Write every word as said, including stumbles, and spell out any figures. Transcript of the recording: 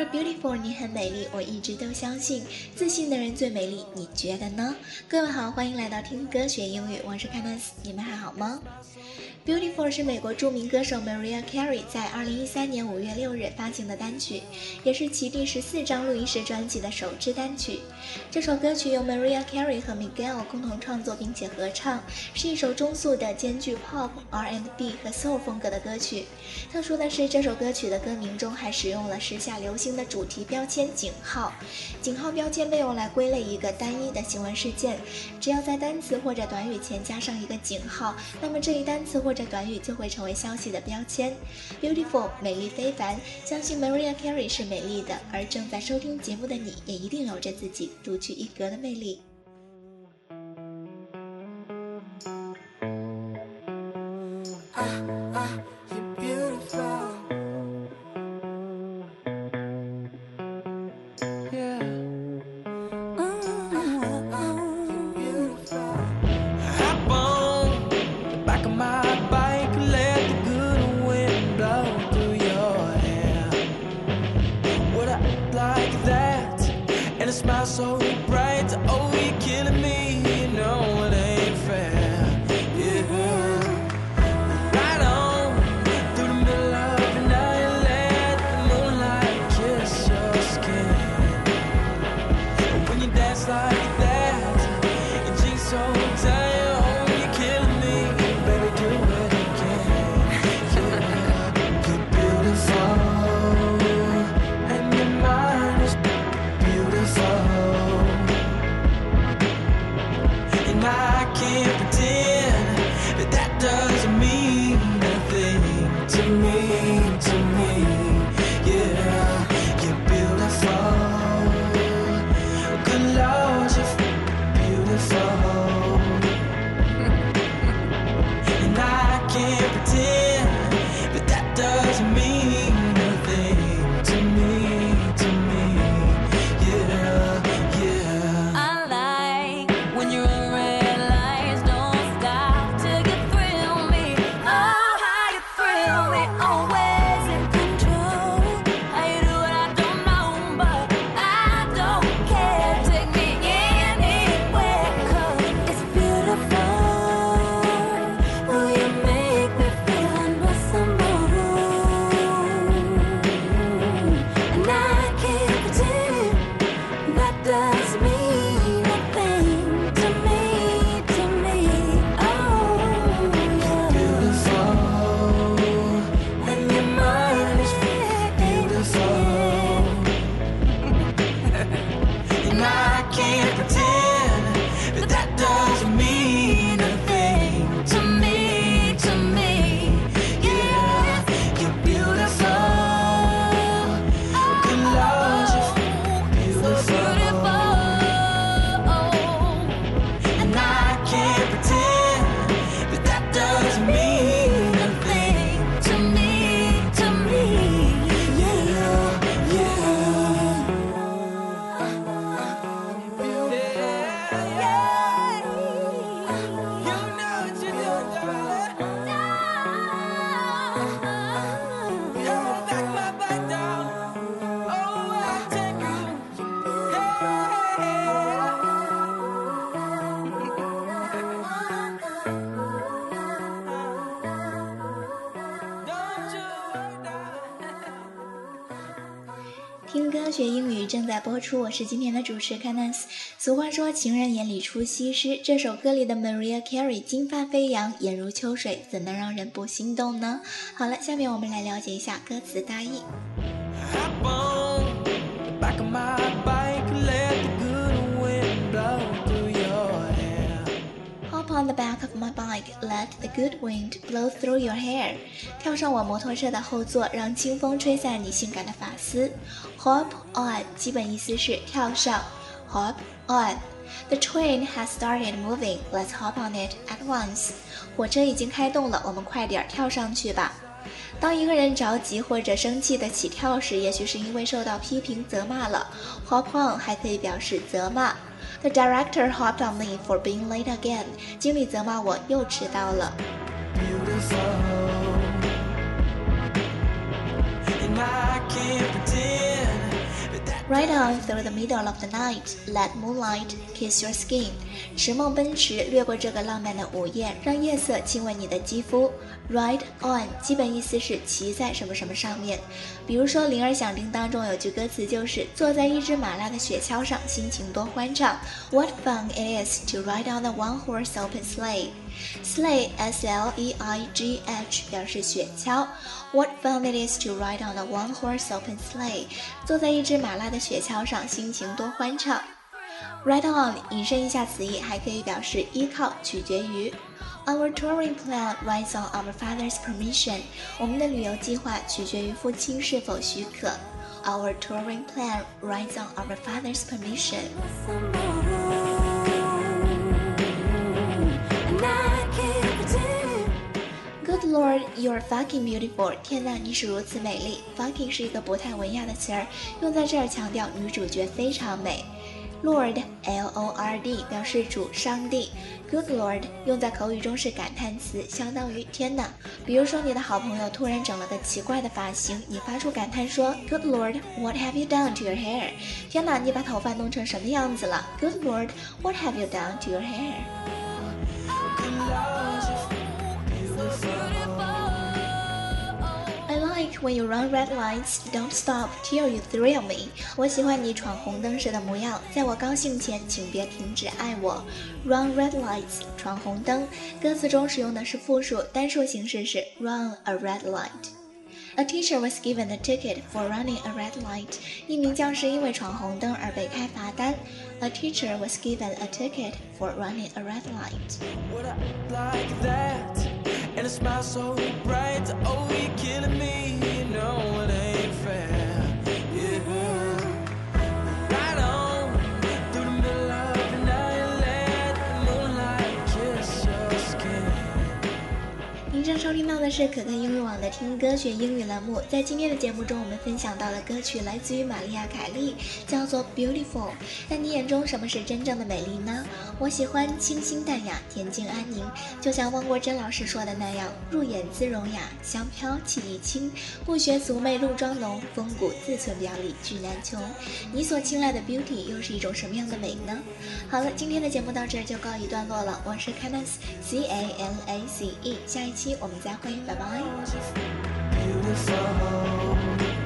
Beautiful， 你很美丽，我一直都相信，自信的人最美丽，你觉得呢？各位好，欢迎来到听歌学英语，我是 Candice， 你们还好吗？Beautiful 是美国著名歌手 Mariah Carey 在二零一三年五月六日发行的单曲，也是其第十四张录音室专辑的首支单曲。这首歌曲由 Mariah Carey 和 Miguel 共同创作并且合唱，是一首中速的兼具 Pop、R and B 和 Soul 风格的歌曲。特殊的是，这首歌曲的歌名中还使用了时下流行的主题标签井号。井号标签被用来归类一个单一的新闻事件，只要在单词或者短语前加上一个井号，那么这一单词或者短语就会成为消息的标签。 Beautiful 美丽非凡，相信 Mariah Carey 是美丽的，而正在收听节目的你也一定有着自己独具一格的魅力。 Smile so bright, oh, you're killing me, you know it ain't fair, yeah. Right on, through the middle of the night, let the moonlight kiss your skin. When you dance like that, your jeans so tight, oh, you're killing me, baby, do it again, yeah. You're beautiful. 听歌学英语正在播出，我是今天的主持 Candice。 俗话说情人眼里出西施，这首歌里的 Mariah Carey 金发飞扬，眼如秋水，怎能让人不心动呢？好了，下面我们来了解一下歌词大意。Hop on the back of my bike, let the good wind blow through your hair. 跳上我摩托车的后座，让清风吹散你性感的发丝。Hop on 基本意思是跳上。Hop on. The train has started moving. Let's hop on it at once. 火车已经开动了，我们快点跳上去吧。当一个人着急或者生气的起跳时，也许是因为受到批评责骂了。Hop on 还可以表示责骂。The director hopped on me for being late again. 经理责骂我又迟到了。 And I can't pretend Ride on through the middle of the night, let moonlight kiss your skin. 驰梦奔驰，掠过这个浪漫的午夜，让夜色亲吻你的肌肤。Ride on 基本意思是骑在什么什么上面。比如说《铃儿响叮当》中有句歌词就是坐在一只马拉的雪橇上，心情多欢畅。What fun it is to ride on a one-horse open sleigh. Sleigh, S L E I G H 表示雪橇。What fun it is to ride on a one-horse open sleigh. 坐在一只马拉的雪橇上，心情多欢畅。Ride on 引申一下词义，还可以表示依靠，取决于。Our touring plan rides on our father's permission. 我们的旅游计划取决于父亲是否许可。Our touring plan rides on our father's permission. Good Lord, you're fucking beautiful. 天哪，你是如此美丽。Fucking 是一个不太文雅的词儿，用在这儿强调女主角非常美。Lord, L O R D 表示主上帝。Good Lord 用在口语中是感叹词，相当于天哪。比如说你的好朋友突然整了个奇怪的发型，你发出感叹说 Good Lord, what have you done to your hair? 天哪，你把头发弄成什么样子了？ Good Lord, what have you done to your hair? When you run red lights, don't stop till you thrill me. 我喜欢你闯红灯时的模样，在我高兴前，请别停止爱我。Run red lights， 闯红灯。歌词中使用的是复数，单数形式是 run a red light。A teacher was given a ticket for running a red light. 一名教师因为闯红灯而被开罚单。A teacher was given a ticket for running a red light. What I like that, and a smile so bright. Oh, you're killing me, you know it ain't fair. Yeah, right on through the middle of the night, let the moonlight kiss your skin. 您正收听到的是可可英语网的听歌学英语栏目，在今天的节目中，我们分享到的歌曲来自于玛丽亚·凯莉，叫做 Beautiful。在你眼中，什么是真正的美丽呢？我喜欢清新淡雅、恬静安宁，就像汪国真老师说的那样，入眼姿容雅，香飘气意轻，不学俗媚露妆浓，风骨自存表里俱难穷。你所青睐的 beauty 又是一种什么样的美呢？好了，今天的节目到这儿就告一段落了，我是 Candace C A L A C E， 下一期我们再会，拜拜。 Beautiful.